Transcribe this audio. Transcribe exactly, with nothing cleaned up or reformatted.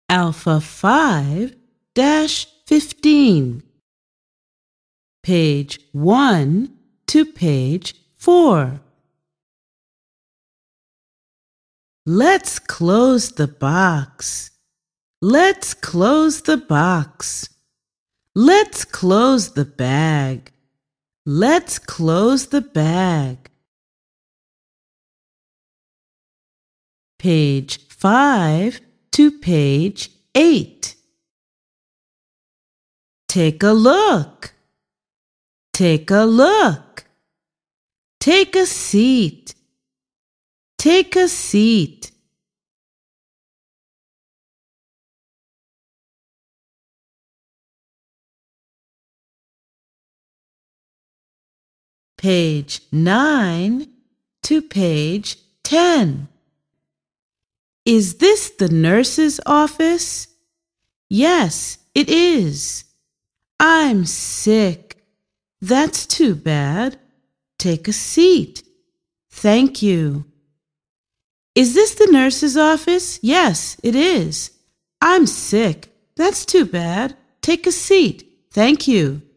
Alpha five dash fifteen. Page one to page four. Let's close the box. Let's close the box. Let's close the bag. Let's close the bag. Page five to page eight. Take a look. Take a look. Take a seat. Take a seat. Page nine to page ten. Is this the nurse's office? Yes, it is. I'm sick. That's too bad. Take a seat. Thank you. Is this the nurse's office? Yes, it is. I'm sick. That's too bad. Take a seat. Thank you.